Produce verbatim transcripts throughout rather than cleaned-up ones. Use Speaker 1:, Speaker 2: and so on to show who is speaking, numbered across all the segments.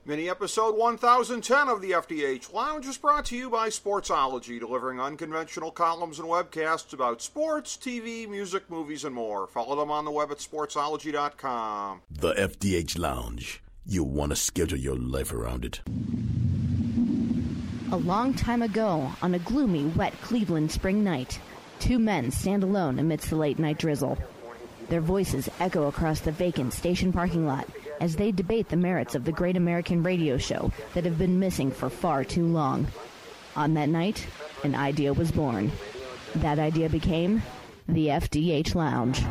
Speaker 1: Mini episode one thousand ten of the F D H Lounge is brought to you by Sportsology, delivering unconventional columns and webcasts about sports, T V, music, movies, and more. Follow them on the web at sportsology dot com.
Speaker 2: The F D H Lounge. You'll want to schedule your life around it.
Speaker 3: A long time ago, on a gloomy, wet Cleveland spring night, two men stand alone amidst the late-night drizzle. Their voices echo across the vacant station parking lot as they debate the merits of the great American radio show that have been missing for far too long. On that night, an idea was born. That idea became the F D H Lounge.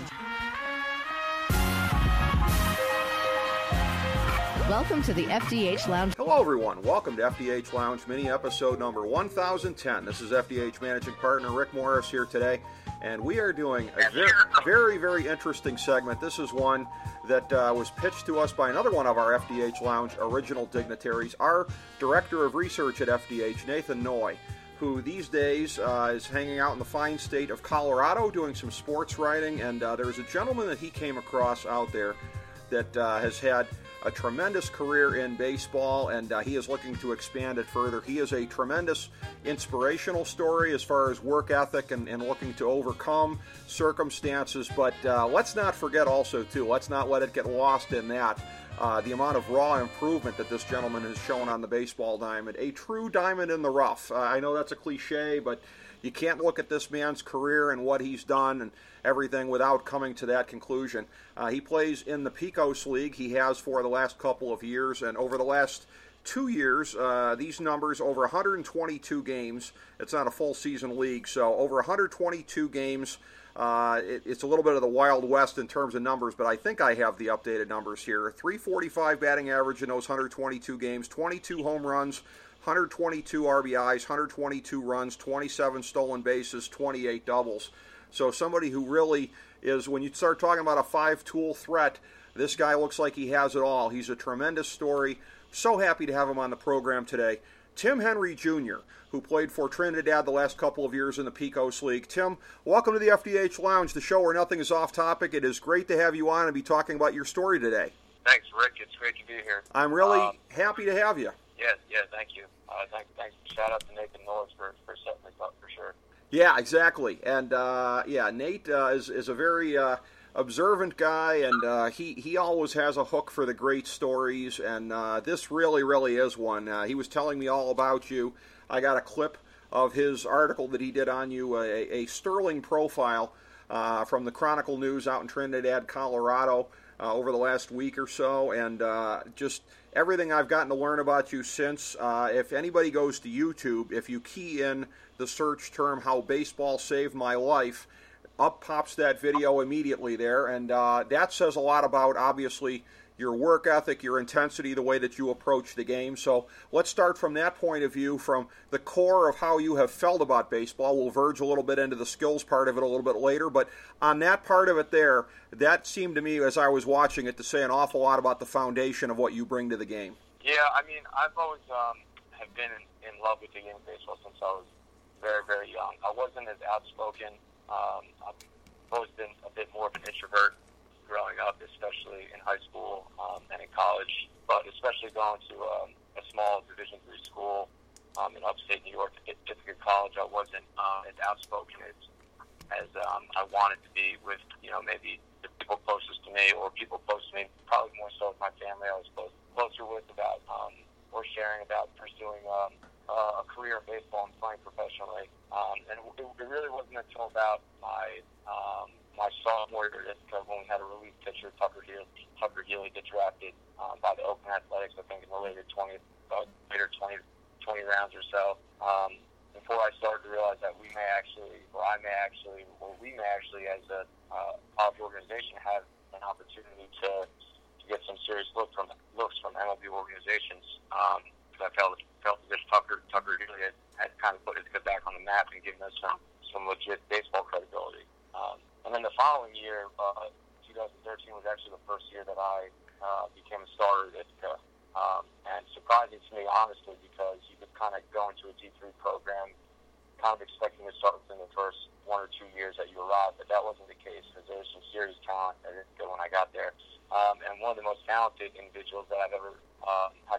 Speaker 3: Welcome to the F D H Lounge.
Speaker 1: Hello, everyone. Welcome to F D H Lounge mini episode number one thousand ten. This is F D H managing partner Rick Morris here today, and we are doing a very, very, very interesting segment. This is one that uh, was pitched to us by another one of our F D H Lounge original dignitaries, our Director of Research at F D H, Nathan Noy, who these days uh, is hanging out in the fine state of Colorado doing some sports writing, and uh, there's a gentleman that he came across out there that uh, has had a tremendous career in baseball, and uh, he is looking to expand it further. He is a tremendous inspirational story as far as work ethic and, and looking to overcome circumstances, but uh, let's not forget also, too, let's not let it get lost in that, uh, the amount of raw improvement that this gentleman has shown on the baseball diamond. A true diamond in the rough. Uh, I know that's a cliche, but you can't look at this man's career and what he's done and everything without coming to that conclusion. Uh, he plays in the Pecos League. He has for the last couple of years, and over the last two years, uh, these numbers, over one hundred twenty-two games. It's not a full season league, so over one hundred twenty-two games. Uh, it, it's a little bit of the Wild West in terms of numbers, but I think I have the updated numbers here. three forty-five batting average in those one hundred twenty-two games, twenty-two home runs, one hundred twenty-two R B Is, one hundred twenty-two runs, twenty-seven stolen bases, twenty-eight doubles. So somebody who really is, when you start talking about a five-tool threat, this guy looks like he has it all. He's a tremendous story. So happy to have him on the program today. Tim Henry Junior, who played for Trinidad the last couple of years in the Pecos League. Tim, welcome to the F D H Lounge, the show where nothing is off topic. It is great to have you on and be talking about your story today.
Speaker 4: Thanks, Rick. It's great to be here.
Speaker 1: I'm really
Speaker 4: um,
Speaker 1: happy to have you.
Speaker 4: Yes, yeah, thank you. Uh, thank, thanks. Shout out to Nathan Norris for, for setting this up for sure.
Speaker 1: Yeah, exactly. And, uh, yeah, Nate uh, is, is a very uh, observant guy, and uh, he, he always has a hook for the great stories, and uh, this really, really is one. Uh, he was telling me all about you. I got a clip of his article that he did on you, a, a sterling profile uh, from the Chronicle News out in Trinidad, Colorado, uh, over the last week or so, and uh, just everything I've gotten to learn about you since. Uh, if anybody goes to YouTube, if you key in the search term "how baseball saved my life," up pops that video immediately there, and uh, that says a lot about, obviously, your work ethic, your intensity, the way that you approach the game. So let's start from that point of view, from the core of how you have felt about baseball. We'll verge a little bit into the skills part of it a little bit later, but on that part of it there, that seemed to me, as I was watching it, to say an awful lot about the foundation of what you bring to the game.
Speaker 4: Yeah, I mean, I've always um, have been in, in love with the game of baseball since I was very, very young. I wasn't as outspoken. Um, I've always been a bit more of an introvert growing up, especially in high school um, and in college, but especially going to um, a small Division three school um, in upstate New York, Ithaca College. I wasn't uh, as outspoken as, as um, I wanted to be with, you know, maybe the people closest to me or people close to me, probably more so with my family I was close, closer with about um, or sharing about pursuing um, uh, a career in baseball and playing professionally. Um, and it, it really wasn't until about my um, my sophomore year when we had a relief pitcher, Tucker Healy, Tucker Healy get drafted um, by the Oakland Athletics, I think in the later twentieth, uh, later twenty, twenty rounds or so. Um, before I started to realize that we may actually, or I may actually, or we may actually, as a uh, college organization, have an opportunity to to get some serious look from looks from M L B organizations. Um, because I felt felt as if Tucker Tucker Healy had, had kind of put it back on the map and given us some some legit baseball credibility. Um, And then the following year, uh, twenty thirteen, was actually the first year that I uh, became a starter at Ithaca. Um, and surprising to me, honestly, because you could kind of go into a D three program kind of expecting to start within the first one or two years that you arrived, but that wasn't the case because there was some serious talent at Ithaca when I got there. Um, and one of the most talented individuals that I've ever uh,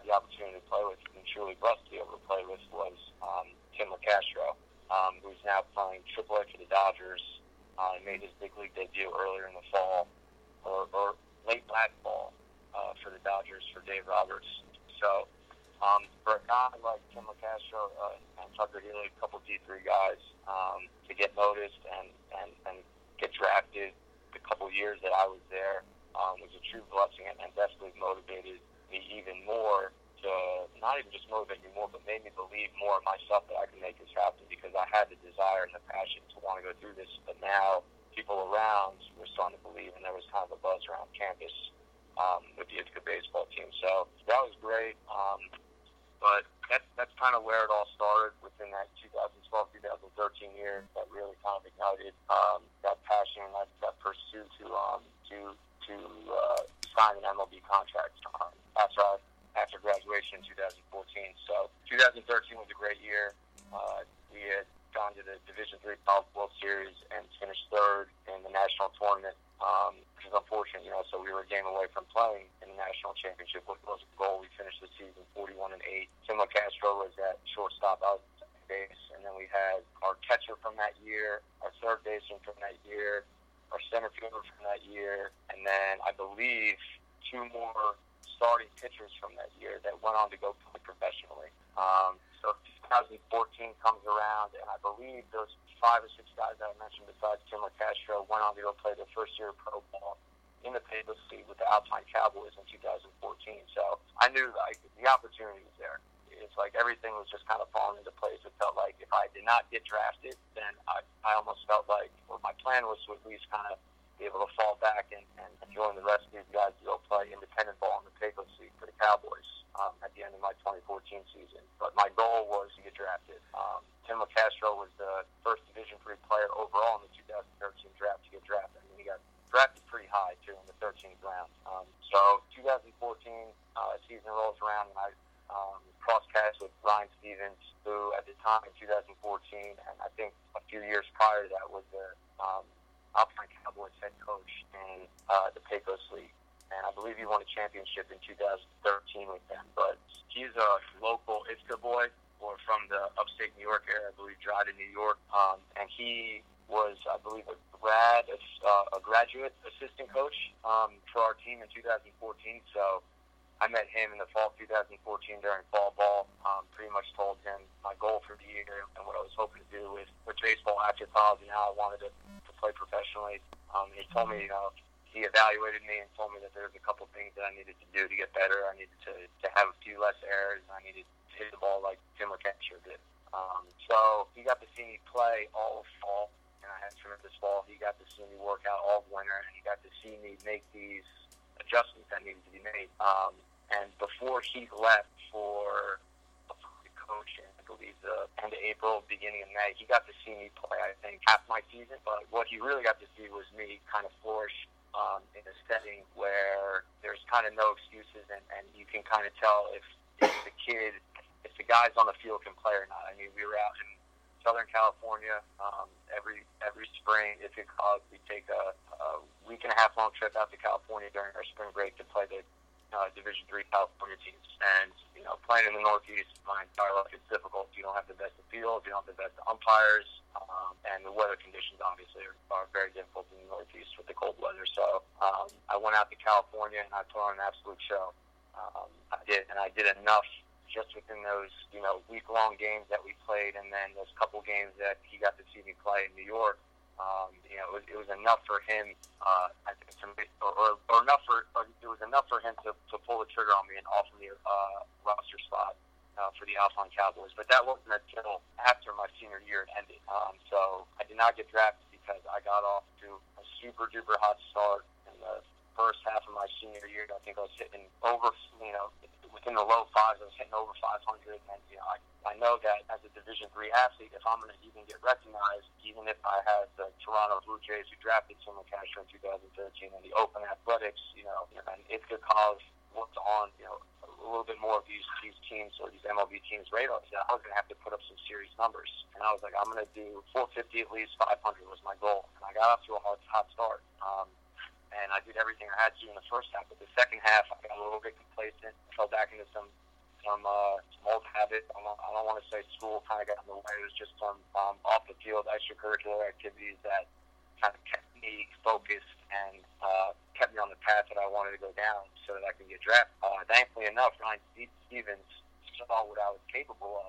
Speaker 4: Parker Healy, a couple D three guys, um, to get noticed and, and, and get drafted. The couple years that I was there um, was a true blessing and, and definitely motivated me even more to not even just motivate me more, but made me believe more in myself that I could make this happen, because I had the desire and the passion to want to go through this. But now people around were starting to believe, and there was kind of a buzz around campus um, with the Ithaca baseball team. So that was great. Um, but that's, that's kind of where it all started within that two thousand twelve, two thousand thirteen year that really kind of ignited um, that passion and that, that pursuit to um, to to uh, sign an M L B contract um, after I after graduation in two thousand fourteen. So two thousand thirteen was a great year. Uh, we had gone to the Division three College World Series and finished third in the national tournament, um, which is unfortunate, you know, so we were a game away from playing in the national championship, which was a goal. We finished the season forty-one and eight. Tim Castro was at shortstop, out at second base, and then we had our catcher from that year, our third baseman from that year, our center fielder from that year, and then I believe two more starting pitchers from that year that went on to go play professionally. Um, so twenty fourteen comes around, and I believe those five or six guys that I mentioned besides Tim Castro went on to go play their first year of pro ball in the Pecos League with the Alpine Cowboys in two thousand fourteen. So I knew like the opportunity was there. It's like everything was just kind of falling into place. It felt like if I did not get drafted, then I, I almost felt like, well, my plan was to at least kind of be able to fall back and, and join the rest of these guys to go play independent ball in the Pecos League for the Cowboys um, at the end of my twenty fourteen season. But my goal was to get drafted. Um, Tim Castro was the first Division three player overall in the two thousand thirteen draft to get drafted. I mean, he got drafted pretty high, too, in the thirteenth round. Um, so two thousand fourteen uh, season rolls around, and I um, crossed paths with Ryan Stevens, who at the time in two thousand fourteen, and I think a few years prior to that, was the um, Alpine Cowboys head coach in uh, the Pecos League. And I believe he won a championship in two thousand thirteen with them. But he's a local Ithaca boy, or from the upstate New York area, I believe, Dryden, New York. Um, and he was, I believe, a grad, uh, a graduate assistant coach um, for our team in two thousand fourteen. So I met him in the fall of two thousand fourteen during fall ball. Um, pretty much told him my goal for the year and what I was hoping to do with, with baseball after college and how I wanted to, to play professionally. Um, he told me, you know, he evaluated me and told me that there was a couple things that I needed to do to get better. I needed to, to have a few less errors. I needed to hit the ball like Tim Castro did. Um, so he got to see me play all of fall, and I had tremendous fall. He got to see me work out all of winter, and he got to see me make these adjustments that needed to be made. Um, and before he left for the coach, I believe the end of April, beginning of May, he got to see me play, I think, half my season. But what he really got to see was me kind of flourish um, in a setting where there's kind of no excuses, and, and you can kind of tell if, if the kid, if the guys on the field can play or not. I mean, we were out in Southern California um, every every spring. If it caused, we take a, a week and a half long trip out to California during our spring break to play the uh, Division three California teams. And you know, playing in the Northeast, my entire life, it's difficult. You don't have the best of fields, you don't have the best of umpires, um, and the weather conditions obviously are, are very difficult in the Northeast with the cold weather. So um, I went out to California and I put on an absolute show. Um, I did, and I did enough just within those, you know, week-long games that we played, and then those couple games that he got to see me play in New York. Um, you know, it was, it was enough for him, uh, I think, to, or, or, or enough for, or it was enough for him to, to pull the trigger on me and offer me a uh, roster spot uh, for the Alpine Cowboys. But that wasn't until after my senior year ended. Um, so I did not get drafted because I got off to a super-duper hot start in the first half of my senior year. I think I was hitting over, you know, within the low fives. I was hitting over five hundred, and you know, I, I know that as a Division three athlete, if I'm going to even get recognized, even if I had the Toronto Blue Jays who drafted Tim Castro in two thousand thirteen, and the Oakland Athletics, you know, and Ithaca College worked on, you know, a little bit more of these these teams or these M L B teams' radars, I was going to have to put up some serious numbers. And I was like, I'm going to do four fifty at least, five hundred was my goal, and I got off to a hot, hot start. Um, And I did everything I had to in the first half. But the second half, I got a little bit complacent. I fell back into some some, uh, some old habits. I don't, I don't want to say school kind of got in the way. It was just some um, off-the-field extracurricular activities that kind of kept me focused and uh, kept me on the path that I wanted to go down so that I could get drafted. Uh, thankfully enough, Ryan Stevens saw what I was capable of and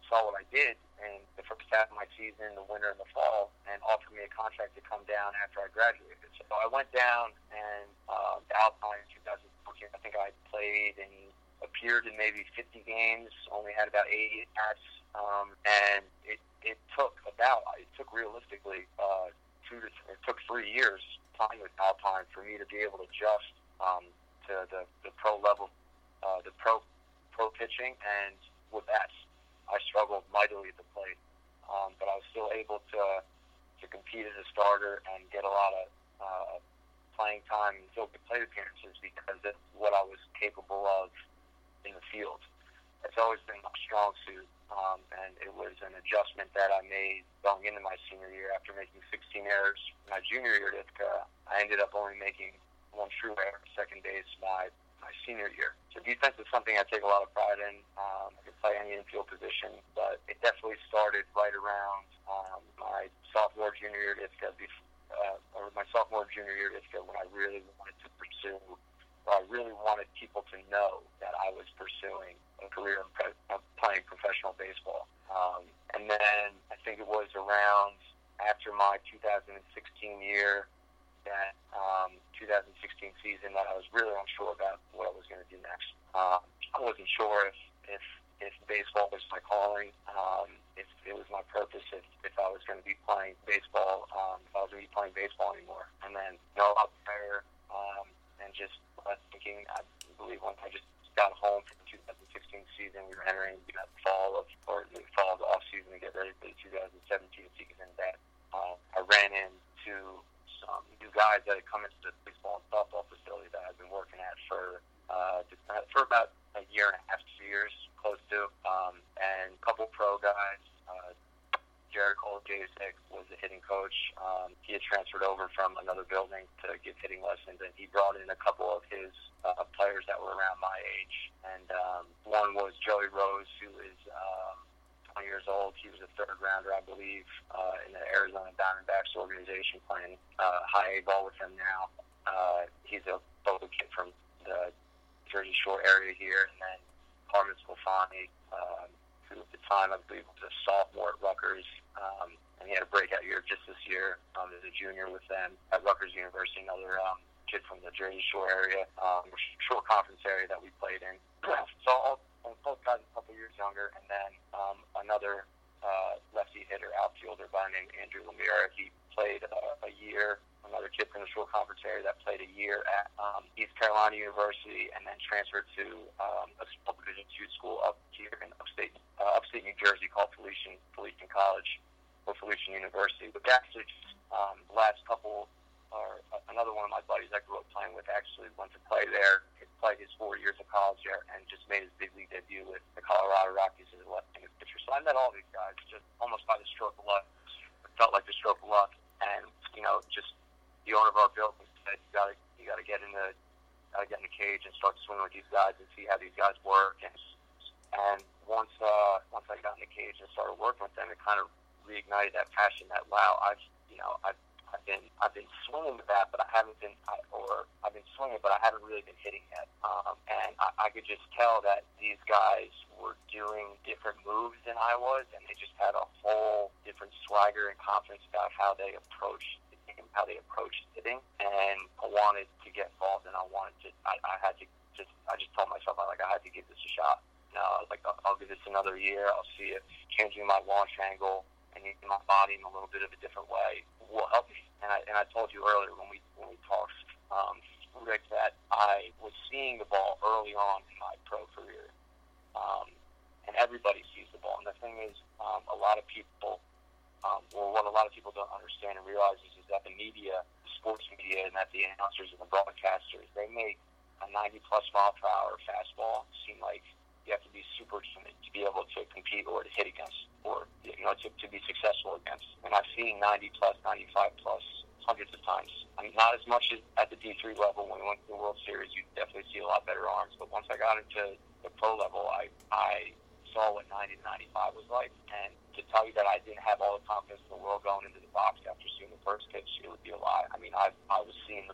Speaker 4: saw what I did in the first half of my season, the winter and the fall, and offered me a contract to come down after I graduated. So I went down, and uh, the Alpine in two thousand fourteen, I think I played and appeared in maybe fifty games, only had about eighty at-bats, um, and it, it took about, it took realistically uh, two to th- it took three years playing with Alpine for me to be able to adjust um, to the, the pro level, uh, the pro pro pitching, and with bats. I struggled mightily at the plate, um, but I was still able to to compete as a starter and get a lot of uh, playing time and still get plate appearances because that's what I was capable of in the field. It's always been my strong suit, um, and it was an adjustment that I made going into my senior year after making sixteen errors. My junior year at Ithaca, I ended up only making one true error, second base, my my senior year. So defense is something I take a lot of pride in. Um, I can play any infield position, but it definitely started right around um, my sophomore, junior year at Ithaca, uh, or my sophomore, junior year at Ithaca when I really wanted to pursue, or I really wanted people to know that I was pursuing a career in pre- of playing professional baseball. Um, and then I think it was around after my two thousand sixteen year, that um, two thousand sixteen season, that I was really unsure about what I was going to do next. Um, I wasn't sure if, if if baseball was my calling, um, if it was my purpose, if, if I was going to be playing baseball, um, if I was going to be playing baseball anymore. And then, you know, up there, um, and just uh, thinking, I believe once I just got home for the two thousand sixteen season, we were entering the fall of, or the fall of the off season to get ready for the two thousand seventeen season. That uh, I ran into some new guys that had come into the baseball and softball facility that I've been working at for uh, for about a year and a half, two years, close to, um, and a couple pro guys. Uh, Jared Kolajasic was the hitting coach. Um, he had transferred over from another building to give hitting lessons, and he brought in a couple of his uh, players that were around my age. And um, one was Joey Rose, who is um, twenty years old. He was a third rounder, I believe, uh, in the Arizona Diamondbacks organization, playing uh, high A ball with them now. Uh, he's a local kid from the Jersey Shore area here. And then Carmen Sclafani, um, who at the time I believe was a sophomore at Rutgers, um, and he had a breakout year just this year um, as a junior with them at Rutgers University, another um, kid from the Jersey Shore area, um, short conference area that we played in. So all, both guys a couple years younger, and then um, another uh, lefty hitter outfielder by the name of Andrew Lemire. He played uh, a year, another kid from the short conference area that played a year at um, East Carolina University, and then transferred to um, a small Division two school up here in upstate uh, upstate New Jersey called Felician, Felician College or Felician University. But actually, just um, the last couple, or uh, another one of my buddies I grew up playing with actually went to play there. He played his four years of college there and just made his big league debut with the Colorado Rockies as a left-handed pitcher. So I met all these guys just almost by the stroke of luck. It felt like the stroke of luck, and you know, just the owner of our building said, "You got to, you got to get in the, got to get in the cage and start swinging with these guys and see how these guys work." And and once, uh, once I got in the cage and started working with them, it kind of reignited that passion. That wow, I've, you know, I've, I've been, I've been swinging with that, but I haven't been, I, or I've been swinging, but I haven't really been hitting yet. Um, and I, I could just tell that these guys were doing different moves than I was, and they just had a whole different swagger and confidence about how they approached how they approached hitting, and I wanted to get involved, and I wanted to, I, I had to just, I just told myself, I like, I had to give this a shot. You know, I was like, I'll, I'll give this another year. I'll see if changing my launch angle and using my body in a little bit of a different way will help me. And I, and I told you earlier when we, when we talked, um, Rick, that I was seeing the ball early on in my pro career. Um, and everybody sees the ball. And the thing is, um, a lot of people, Um, well, what a lot of people don't understand and realize is, is that the media, the sports media, and that the announcers and the broadcasters, they make a ninety-plus mile per hour fastball seem like you have to be superhuman to be able to compete or to hit against, or you know, to, to be successful against. And I've seen ninety-plus, ninety-five-plus hundreds of times. I mean, not as much as at the D three level. When we went to the World Series, you definitely see a lot better arms. But once I got into the pro level, I I saw what ninety to ninety-five was like, and to tell you that I didn't have all the confidence in the world going into the box after seeing the first pitch, it would be a lie. I mean, I I was seeing the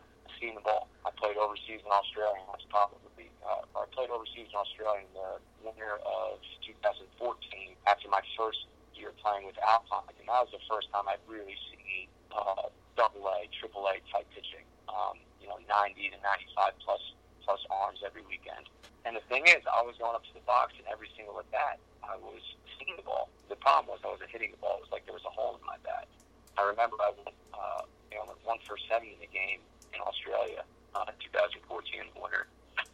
Speaker 4: seeing the ball. I played overseas in Australia, and that's probably, uh, I played overseas in Australia in the winter of two thousand fourteen after my first year playing with Alpine, and that was the first time I'd really seen uh, double A, triple A type pitching, um, you know, ninety to ninety-five plus plus arms every weekend. And the thing is, I was going up to the box, and every single at bat, I was hitting the ball. The problem was I wasn't hitting the ball. It was like there was a hole in my bat. I remember I went, uh, you know, one for seven in the game in Australia uh, in two thousand fourteen in the winter.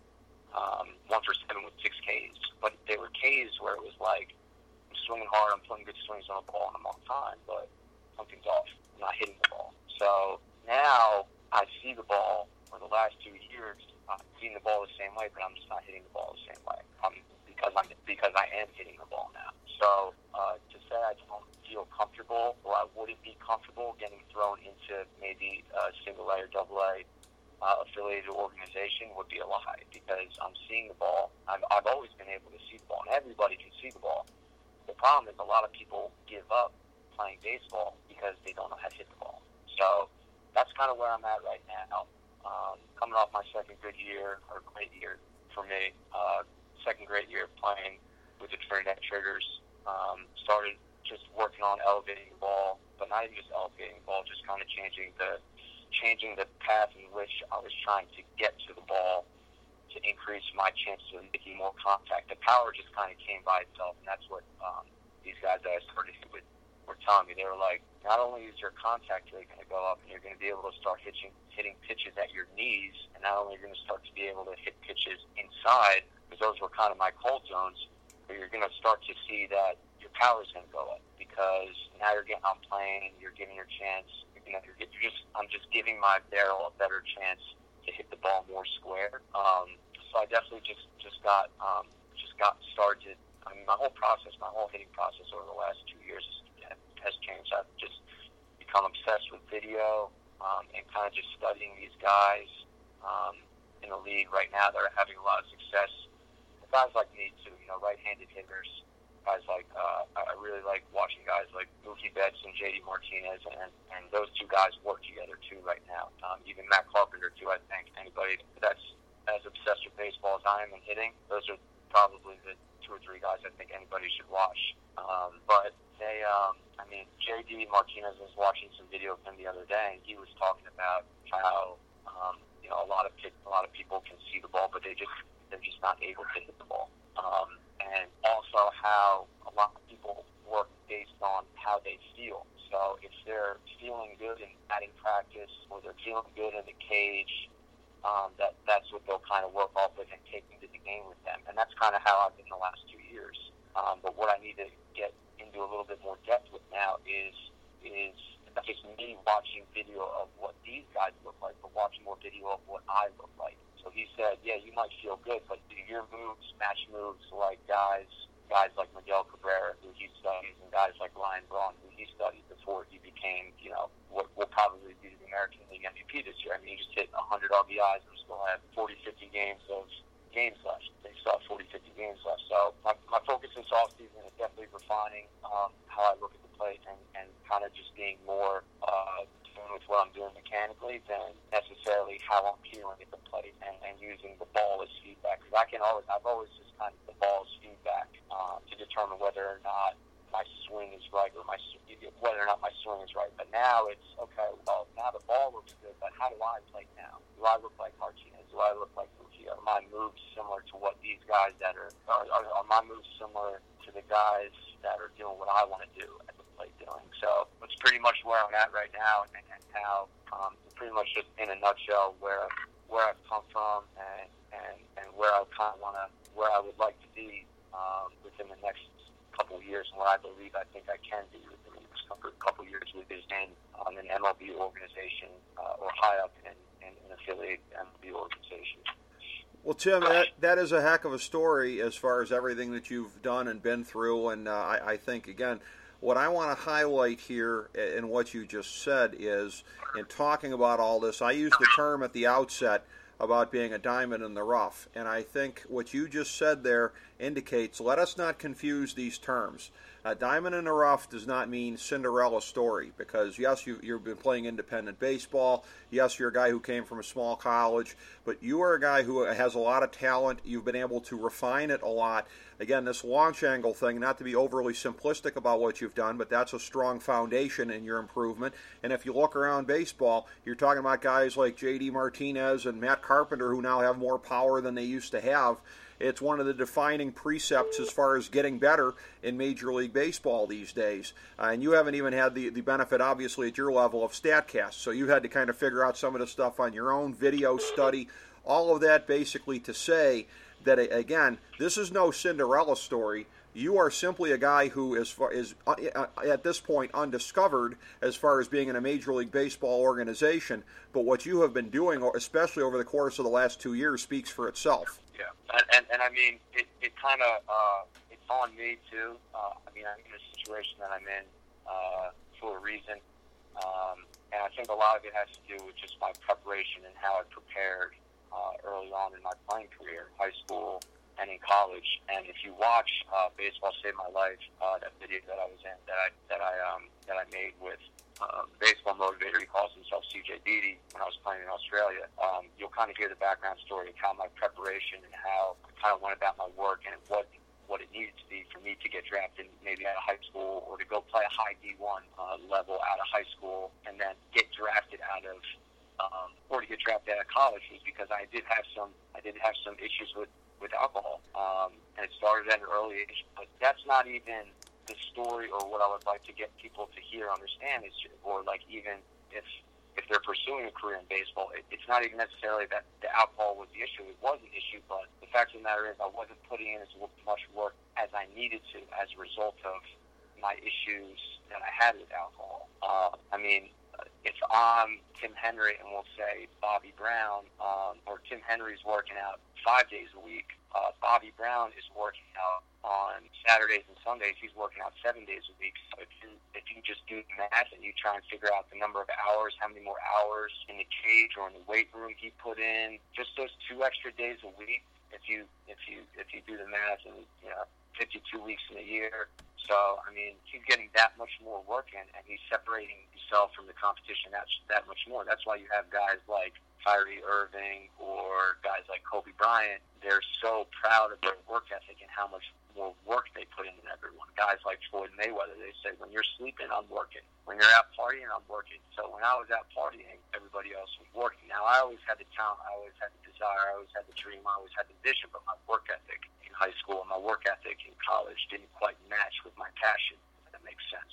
Speaker 4: Um, one for seven with six Ks. But they were Ks where it was like, I'm swinging hard, I'm putting good swings on the ball, and I'm on time, but something's off. I'm not hitting the ball. So now I see the ball for the last two years. I've seen the ball the same way, but I'm just not hitting the ball the same way um, because I'm because I am hitting the ball now. So uh, to say I don't feel comfortable or I wouldn't be comfortable getting thrown into maybe a single A or double A uh, affiliated organization would be a lie, because I'm seeing the ball. I've, I've always been able to see the ball, and everybody can see the ball. The problem is a lot of people give up playing baseball because they don't know how to hit the ball. So that's kind of where I'm at right now. Um, coming off my second good year, or great year for me, uh, second great year playing with the Trinidad Triggers. Um, started just working on elevating the ball, but not even just elevating the ball, just kind of changing the changing the path in which I was trying to get to the ball to increase my chances of making more contact. The power just kind of came by itself, and that's what um, these guys that I started with were telling me. They were like, not only is your contact rate going to go up, and you're going to be able to start hitting, hitting pitches at your knees, and not only are you going to start to be able to hit pitches inside, because those were kind of my cold zones, but you're going to start to see that your power is going to go up, because now you're getting on plane, you're getting your chance. You know, you're, you're just, I'm just giving my barrel a better chance to hit the ball more square. Um, so I definitely just, just got um, just got started. I mean, my whole process, my whole hitting process over the last two years has changed. I've just become obsessed with video um, and kind of just studying these guys um, in the league right now that are having a lot of success. Guys like me too, you know, right-handed hitters. Guys like uh, I really like watching guys like Mookie Betts and J D Martinez, and, and those two guys work together too right now. Um, even Matt Carpenter too. I think anybody that's as obsessed with baseball as I am in hitting, those are probably the two or three guys I think anybody should watch. Um, but they, um, I mean, J D Martinez was watching some video of him the other day, and he was talking about how um, you know a lot of a lot of people can see the ball, but they just they're just not able to hit the ball. Um, and also how a lot of people work based on how they feel. So if they're feeling good in batting practice, or they're feeling good in the cage, um, that that's what they'll kind of work off with and take into the game with them. And that's kind of how I've been the last two years. Um, but what I need to get into a little bit more depth with now is is not just me watching video of what these guys look like, but watching more video of what I look like. So he said, yeah, you might feel good, but do your moves match moves like guys guys like Miguel Cabrera, who he studies, and guys like Ryan Braun, who he studied before he became, you know, what will probably be the American League M V P this year. I mean, he just hit one hundred R B Is and still have forty, fifty games of games left. They still have forty, fifty games left. So my, my focus this offseason is definitely refining um, how I look at the plate, and, and kind of just being more uh, with what I'm doing mechanically than necessarily how I'm feeling at the plate, and, and using the ball as feedback. Because I can always, I've always just kind of the ball as feedback um, to determine whether or not my swing is right, or my whether or not my swing is right. But now it's okay. Well, now the ball looks good, but how do I play now? Do I look like Martinez? Do I look like Mookie? Are my moves similar to what these guys that are? Are, are, are my moves similar to the guys that are doing what I want to do at the plate doing? So it's pretty much where I'm at right now, and, and how um, pretty much just in a nutshell where where I've come from, and and, and where I kind of want to, where I would like to be um, within the next couple of years, and what I believe I think I can be within the next couple, couple of years within um, an M L B organization uh, or high up in, in an affiliate M L B organization.
Speaker 1: Well, Tim, that, that is a heck of a story as far as everything that you've done and been through, and uh, I, I think, again, what I want to highlight here in what you just said is, in talking about all this, I used the term at the outset about being a diamond in the rough, and I think what you just said there indicates, let us not confuse these terms. Uh, diamond in the rough does not mean Cinderella story, because yes, you, you've been playing independent baseball. Yes, you're a guy who came from a small college, but you are a guy who has a lot of talent. You've been able to refine it a lot. Again, this launch angle thing, not to be overly simplistic about what you've done, but that's a strong foundation in your improvement. And if you look around baseball, you're talking about guys like J D Martinez and Matt Carpenter who now have more power than they used to have. It's one of the defining precepts as far as getting better in Major League Baseball these days. Uh, and you haven't even had the, the benefit, obviously, at your level of StatCast. So you've had to kind of figure out some of the stuff on your own, video study, all of that basically to say that, again, this is no Cinderella story. You are simply a guy who is, far, is uh, at this point undiscovered as far as being in a Major League Baseball organization. But what you have been doing, especially over the course of the last two years, speaks for itself.
Speaker 4: Yeah, and, and, and I mean, it, it kind of, uh, it's on me too. Uh, I mean, I'm in a situation that I'm in uh, for a reason. Um, and I think a lot of it has to do with just my preparation and how I prepared uh, early on in my playing career, high school and in college. And if you watch uh, Baseball Saved My Life, uh, that video that I was in, that I that I um, that I made with uh, baseball motivator, he calls himself C J Beatty, when I was playing in Australia, um, you'll kind of hear the background story of how my preparation and how I kind of went about my work and what what it needed to be for me to get drafted maybe out of high school or to go play a high D one uh, level out of high school and then get drafted out of um, or to get drafted out of college, was because I did have some I did have some issues with with alcohol, um, and it started at an early age. But that's not even the story, or what I would like to get people to hear, understand, is, or like even if if they're pursuing a career in baseball, it, it's not even necessarily that the alcohol was the issue. It was an issue, but the fact of the matter is I wasn't putting in as much work as I needed to as a result of my issues that I had with alcohol. Uh, I mean, if I'm Tim Henry and we'll say Bobby Brown, um, or Tim Henry's working out five days a week, uh, Bobby Brown is working out on Saturdays and Sundays. He's working out seven days a week. So if you if you just do the math and you try and figure out the number of hours, how many more hours in the cage or in the weight room he put in, just those two extra days a week. If you if you if you do the math, and you know, fifty-two weeks in a year. So, I mean, he's getting that much more work in, and he's separating himself from the competition that, that much more. That's why you have guys like Kyrie Irving or guys like Kobe Bryant. They're so proud of their work ethic and how much more work they put in than everyone. Guys like Floyd Mayweather, they say, when you're sleeping, I'm working. When you're out partying, I'm working. So when I was out partying, everybody else was working. Now, I always had the talent, I always had the desire, I always had the dream, I always had the vision, but my work ethic in high school and my work ethic in college didn't quite match with my passion, if that makes sense.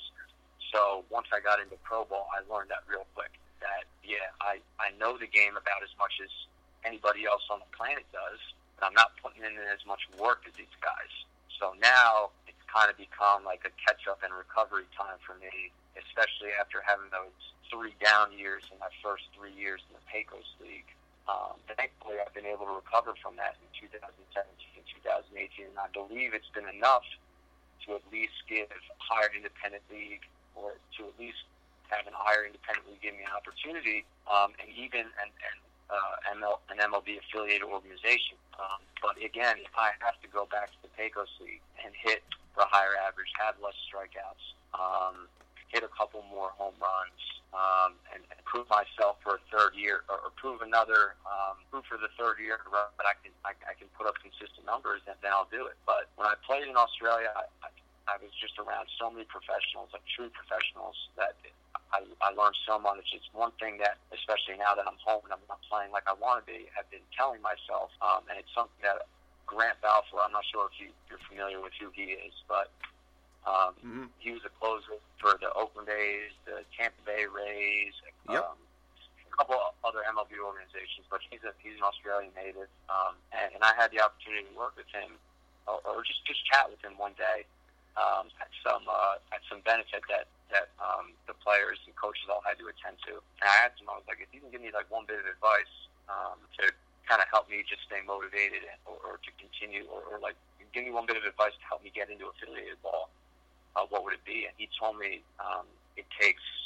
Speaker 4: So once I got into pro ball, I learned that real quick, that, yeah, I, I know the game about as much as anybody else on the planet does, but I'm not putting in as much work as these guys. So now it's kind of become like a catch-up and recovery time for me, especially after having those three down years in my first three years in the Pecos League. Um, thankfully, I've been able to recover from that in two thousand seventeen and two thousand eighteen, and I believe it's been enough to at least give a higher independent league, or to at least have an higher independent league give me an opportunity, um, and even an, an, uh, M L, an M L B affiliated organization. Um, but again, if I have to go back to the Pecos League and hit for a higher average, have less strikeouts, um, hit a couple more home runs, um, and, and prove myself for a third year, or, or prove another, um, prove for the third year that I can I, I can put up consistent numbers, and then I'll do it. But when I played in Australia, I, I, I was just around so many professionals, like true professionals, that I, I learned so much. It's one thing that, especially now that I'm home and I'm not playing like I want to be, I've been telling myself, um, and it's something that Grant Balfour, I'm not sure if you, you're familiar with who he is, but um, mm-hmm. he was a closer for the Oakland A's, the Tampa Bay Rays,
Speaker 1: yep.
Speaker 4: um, a couple other M L B organizations, but he's a, he's an Australian native, um, and, and I had the opportunity to work with him, or, or just, just chat with him one day. Um, at some uh, at some benefit that that um, the players and coaches all had to attend to. And I asked him, I was like, if you can give me like one bit of advice um, to kind of help me just stay motivated, and, or, or to continue, or, or like give me one bit of advice to help me get into affiliated ball, uh, what would it be? And he told me um, it takes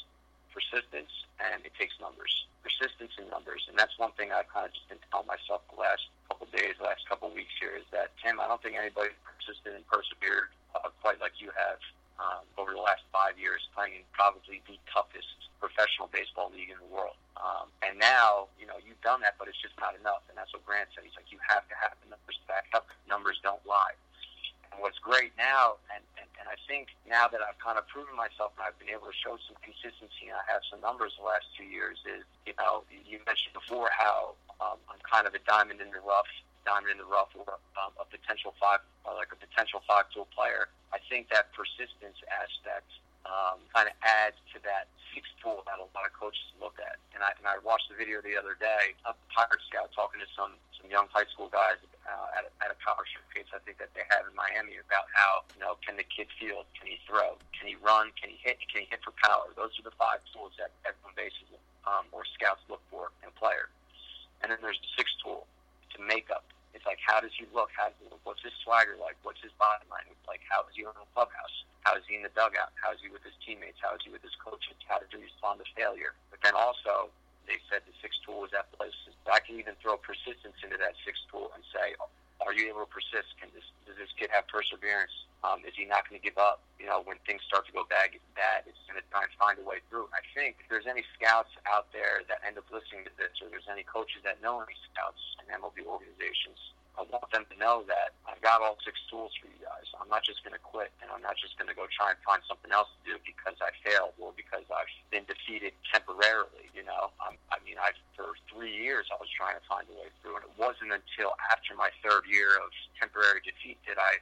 Speaker 4: persistence and it takes numbers. Persistence and numbers. And that's one thing I've kind of just been telling myself the last couple of days, the last couple of weeks here, is that, Tim, I don't think anybody persisted and persevered uh, quite like you have um, over the last five years playing in probably the toughest professional baseball league in the world. Um, and now, you know, you've done that, but it's just not enough. And that's what Grant said. He's like, you have to have the numbers back up. Numbers don't lie. And what's great now, and, and, and I think now that I've kind of proven myself and I've been able to show some consistency and I have some numbers the last two years is, you know, you mentioned before how um, I'm kind of a diamond in the rough, diamond in the rough or um, a potential five, or like a potential five-tool player. I think that persistence aspect um, kind of adds to that sixth tool that a lot of coaches look at. And I, and I watched the video the other day of a Pirate Scout talking to some, some young high school guys uh, at, a, at a scholarship case I think that they have in Miami about how, you know, can the kid field, can he throw, can he run, can he hit, can he hit for power? Those are the five tools that everyone bases um, or scouts look for in a player. And then there's the sixth tool, to make up. It's like, how does he look? How, what's his swagger like? What's his body language like? How is he in the clubhouse? How is he in the dugout? How is he with his teammates? How is he with his coaches? How does he respond to failure? But then also, they said the sixth tool is athleticism. I can even throw persistence into that sixth tool and say, are you able to persist? Can this, does this kid have perseverance? Um, is he not going to give up? You know, when things start to go bad, bad, it's going to try and find a way through. I think if there's any scouts out there that end up listening to this, or there's any coaches that know any scouts in M L B organizations, I want them to know that I've got all six tools for you guys. I'm not just going to quit, and I'm not just going to go try and find something else to do because I failed or because I've been defeated temporarily. You know, um, I mean, I for three years I was trying to find a way through, and it wasn't until after my third year of temporary defeat did I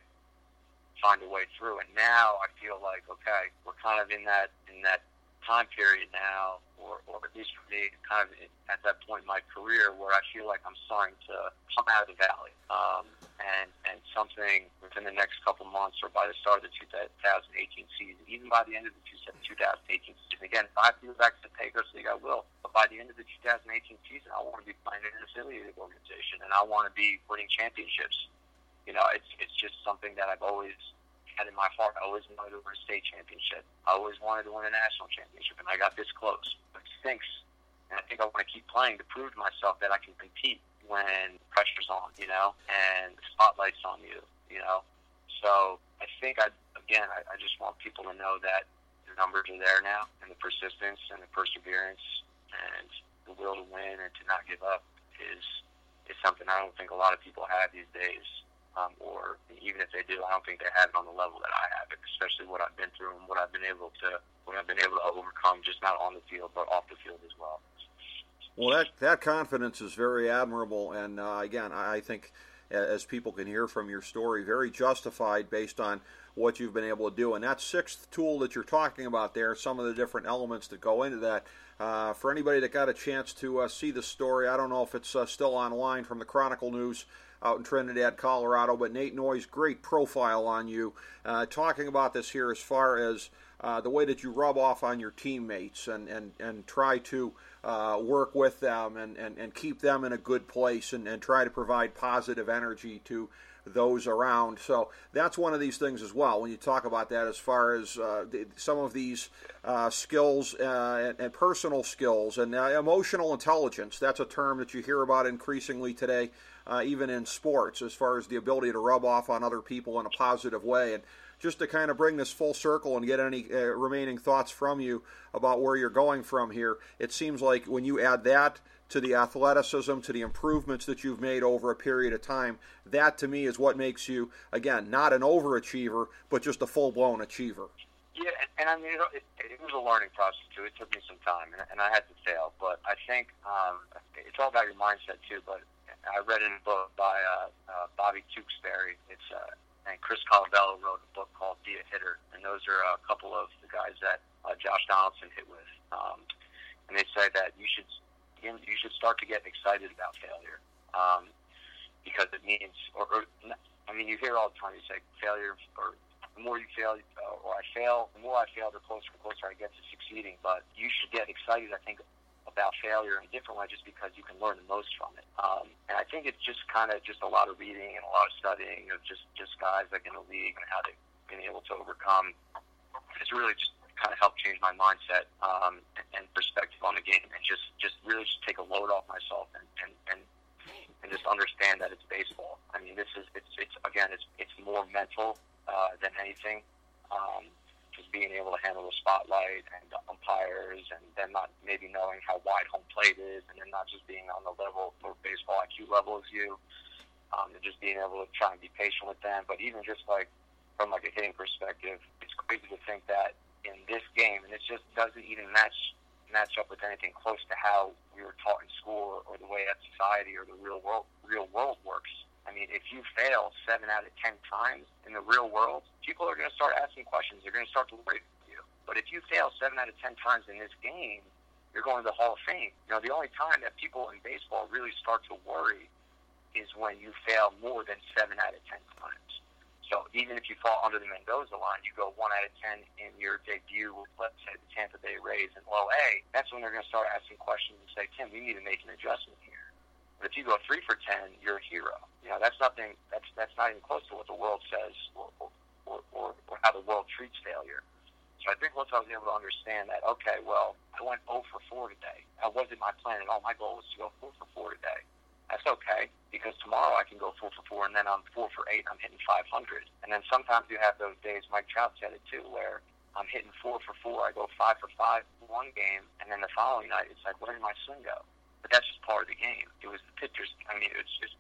Speaker 4: find a way through. And now I feel like, okay, we're kind of in that in that time period now, or, or at least for me, kind of at that point in my career where I feel like I'm starting to come out of the valley. Um, and, and something within the next couple months or by the start of the two thousand eighteen season, even by the end of the two thousand eighteen season, again, if I have to go back to the Pecos League, I will. But by the end of the two thousand eighteen season, I want to be playing in an affiliated organization, and I want to be winning championships. You know, it's it's just something that I've always had in my heart. I always wanted to win a state championship. I always wanted to win a national championship, and I got this close. But it stinks, and I think I want to keep playing to prove to myself that I can compete when pressure's on, you know, and the spotlight's on you, you know. So I think, I again, I, I just want people to know that the numbers are there now, and the persistence and the perseverance and the will to win and to not give up is is something I don't think a lot of people have these days. Um, or even if they do, I don't think they have it on the level that I have it, especially what I've been through and what I've been able to what I've been able to overcome, just not on the field but off the field as well.
Speaker 1: Well, that that confidence is very admirable, and uh, again, I think, as people can hear from your story, very justified based on what you've been able to do. And that sixth tool that you're talking about there, some of the different elements that go into that. Uh, for anybody that got a chance to uh, see the story, I don't know if it's uh, still online from the Chronicle News out in Trinidad, Colorado, but Nate Noyes, great profile on you, uh, talking about this here as far as uh, the way that you rub off on your teammates and, and, and try to uh, work with them and, and, and keep them in a good place and, and try to provide positive energy to those around. So that's one of these things as well when you talk about that, as far as uh, the, some of these uh, skills uh, and, and personal skills and uh, emotional intelligence. That's a term that you hear about increasingly today, uh, even in sports, as far as the ability to rub off on other people in a positive way. And just to kind of bring this full circle and get any uh, remaining thoughts from you about where you're going from here, it seems like when you add that to the athleticism, to the improvements that you've made over a period of time, that to me is what makes you, again, not an overachiever, but just a full-blown achiever.
Speaker 4: Yeah, and, and I mean, it, it was a learning process, too. It took me some time, and, and I had to fail. But I think um, it's all about your mindset, too. But I read in a book by uh, uh, Bobby Tewksbury. It's uh, and Chris Colabello wrote a book called Be a Hitter. And those are a couple of the guys that uh, Josh Donaldson hit with. Um, and they say that you should you should start to get excited about failure, um, because it means, or, or I mean, you hear all the time, you say failure, or the more you fail, uh, or I fail, the more I fail, the closer and closer I get to succeeding. But you should get excited, I think, about failure in a different way, just because you can learn the most from it. Um, and I think it's just kind of just a lot of reading and a lot of studying of just, just guys like in the league and how they've been able to overcome. It's really just kind of helped change my mindset um, and, and perspective on the game, and just, just really just take a load off myself and, and, and, and just understand that it's baseball. I mean, this is, it's, it's again, it's, it's more mental uh, than anything. Um, just being able to handle the spotlight and the umpires, and then not maybe knowing how wide home plate is, and then not just being on the level or baseball I Q level as you, um, and just being able to try and be patient with them. But even just like from like a hitting perspective, it's crazy to think that in this game, and it just doesn't even match match up with anything close to how we were taught in school, or, or the way that society or the real world real world works. I mean, if you fail seven out of ten times in the real world, people are going to start asking questions. They're going to start to worry about you. But if you fail seven out of ten times in this game, you're going to the Hall of Fame. You know, the only time that people in baseball really start to worry is when you fail more than seven out of ten times. So even if you fall under the Mendoza line, you go one out of ten in your debut with, let's say, the Tampa Bay Rays in low A, that's when they're going to start asking questions and say, Tim, we need to make an adjustment here. But if you go three for ten, you're a hero. You know, that's nothing. That's that's not even close to what the world says, or or, or, or how the world treats failure. So I think once I was able to understand that, okay, well, I went zero for four today. That wasn't my plan at all. My goal was to go four for four today. That's okay, because tomorrow I can go four for four, and then I'm four for eight, and I'm hitting five hundred. And then sometimes you have those days, Mike Trout said it too, where I'm hitting four for four, I go five for five one game, and then the following night it's like, where did my swing go? But that's just part of the game. It was the pitchers. I mean, it's just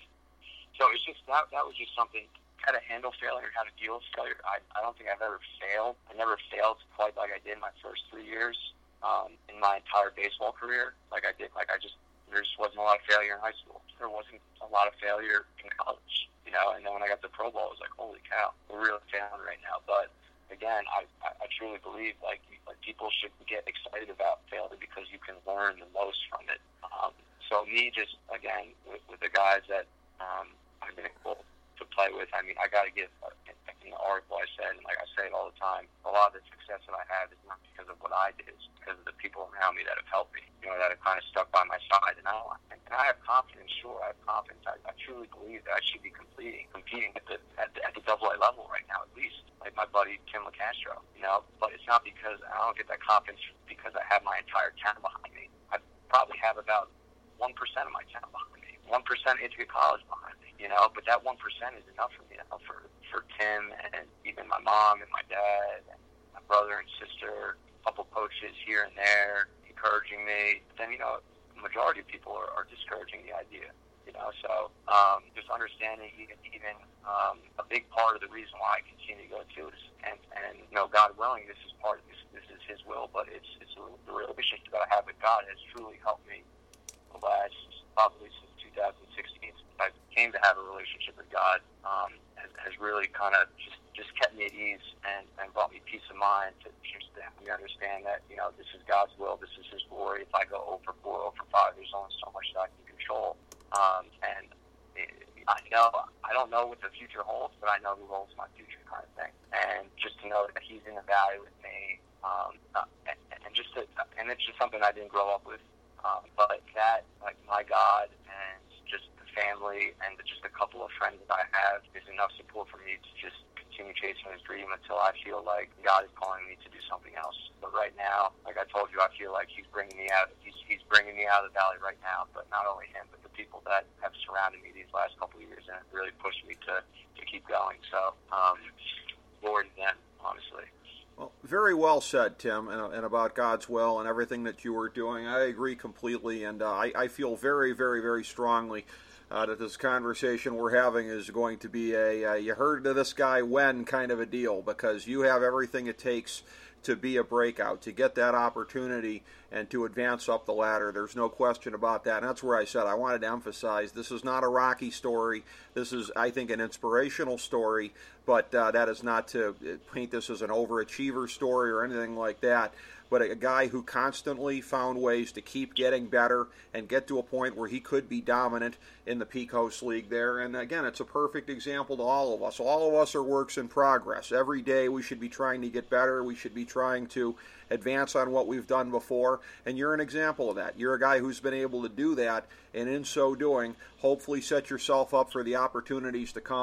Speaker 4: so it's just that that was just something, how to handle failure, how to deal with failure. I I don't think I've ever failed. I never failed quite like I did my first three years um, in my entire baseball career. Like I did, like I just there just wasn't a lot of failure in high school. There wasn't a lot of failure in college, you know. And then when I got the Pro Bowl, I was like, holy cow, we're really failing right now. But again, I, I truly believe like, like people should get excited about failure because you can learn the most from it. Um, so me just, again, with, with the guys that um, I've been able to play with, I mean, I got to give, uh, in the article I said, and like I say it all the time, a lot of the success that I have is not because of what I did, it's because of the people around me that have helped me, you know, that have kind of stuck by my side. And I, don't, and I have confidence, sure, I have confidence. I, I truly believe that I should be competing, competing at the, at the, at the double A level right now, at least. Like my buddy Tim LeCastro, you know, but it's not because I don't get that confidence because I have my entire town behind me. I probably have about one percent of my town behind me, one percent Ithaca College behind me, you know, but that one percent is enough for me, you know, for, for Tim and even my mom and my dad and my brother and sister, a couple coaches here and there encouraging me. But then, you know, the majority of people are, are discouraging the idea. You know, so um, just understanding even, even um, a big part of the reason why I continue to go to is, and, and you know, God willing, this is part of this. This is His will, but it's it's a, the relationship that I have with God has truly helped me the last probably since two thousand sixteen. I came to have a relationship with God. Um, has, has really kind of just, just kept me at ease and, and brought me peace of mind to just to help me understand that, you know, this is God's will, this is His glory. If I go zero for four, zero for five, there's only so much that I can control. Um, and it, I know, I don't know what the future holds, but I know who holds my future, kind of thing. And just to know that He's in the valley with me, um, uh, and, and just to, and it's just something I didn't grow up with. Um, but that, like my God, and just the family, and the, just a couple of friends that I have is enough support for me to just continue chasing His dream until I feel like God is calling me to do something else. But right now, like I told you, I feel like He's bringing me out. He's He's bringing me out of the valley right now. But not only Him, but the people that have surrounded me these last couple of years, and it really pushed me to to keep going. So, um, Lord, then honestly.
Speaker 1: Well, very well said, Tim, and, and about God's will and everything that you were doing. I agree completely, and uh, I, I feel very, very, very strongly uh, that this conversation we're having is going to be a uh, you heard of this guy when kind of a deal, because you have everything it takes to be a breakout, to get that opportunity and to advance up the ladder. There's no question about that. And that's where I said I wanted to emphasize this is not a Rocky story. This is, I think, an inspirational story, but uh, that is not to paint this as an overachiever story or anything like that. But a guy who constantly found ways to keep getting better and get to a point where he could be dominant in the Pecos League there. And again, it's a perfect example to all of us. All of us are works in progress. Every day we should be trying to get better. We should be trying to advance on what we've done before. And you're an example of that. You're a guy who's been able to do that, and in so doing, hopefully set yourself up for the opportunities to come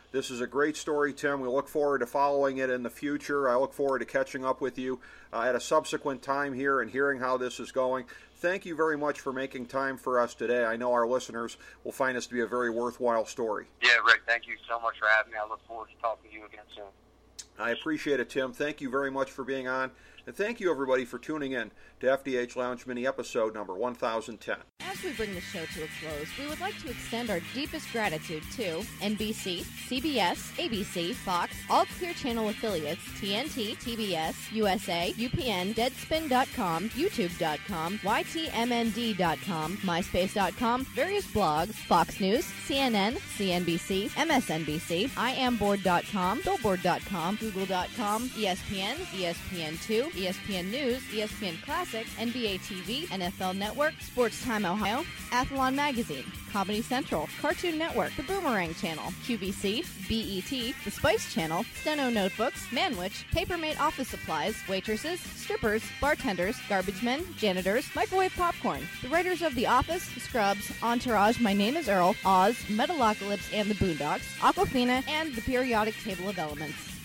Speaker 1: This is a great story, Tim. We look forward to following it in the future. I look forward to catching up with you uh, at a subsequent time here and hearing how this is going. Thank you very much for making time for us today. I know our listeners will find this to be a very worthwhile story.
Speaker 4: Yeah, Rick, thank you so much for having me. I look forward to talking to you again soon.
Speaker 1: I appreciate it, Tim. Thank you very much for being on. And thank you, everybody, for tuning in to F D H Lounge Mini episode number one thousand ten.
Speaker 3: As we bring the show to a close, we would like to extend our deepest gratitude to N B C, C B S, A B C, Fox, all Clear Channel affiliates, T N T, T B S, U S A, U P N, Deadspin dot com, YouTube dot com, Y T M N D dot com, MySpace dot com, various blogs, Fox News, C N N, C N B C, M S N B C, I am board dot com, Billboard dot com, Google dot com, E S P N, E S P N two, E S P N News, E S P N Classic, N B A T V, N F L Network, Sports Time Ohio, Athlon Magazine, Comedy Central, Cartoon Network, The Boomerang Channel, Q V C, B E T, The Spice Channel, Steno Notebooks, Manwich, Papermate Office Supplies, waitresses, strippers, bartenders, garbage men, janitors, microwave popcorn, the writers of The Office, Scrubs, Entourage, My Name is Earl, Oz, Metalocalypse and the Boondocks, Aquafina, and The Periodic Table of Elements.